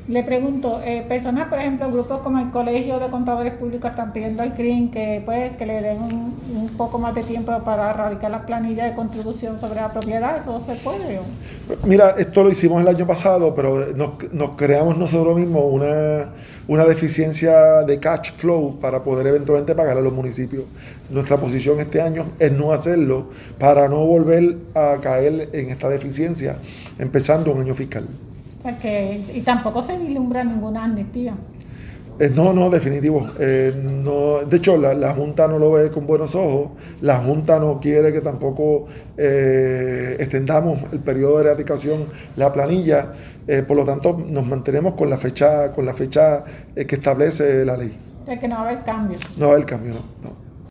Le pregunto, personas, por ejemplo, grupos como el Colegio de Contadores Públicos están pidiendo al CRIM que, pues, que le den un poco más de tiempo para erradicar las planillas de contribución sobre la propiedad. ¿Eso se puede? Mira, esto lo hicimos el año pasado, pero nos creamos nosotros mismos una deficiencia de cash flow para poder eventualmente pagar a los municipios. Nuestra posición este año es no hacerlo para no volver a caer en esta deficiencia, empezando un año fiscal. O sea y tampoco se vislumbra ninguna amnistía. No, definitivo. No, de hecho, la Junta no lo ve con buenos ojos. La Junta no quiere que tampoco extendamos el periodo de erradicación, la planilla. Por lo tanto, nos mantenemos con la fecha que establece la ley. O sea que no va a haber cambios. No va a haber cambio, no.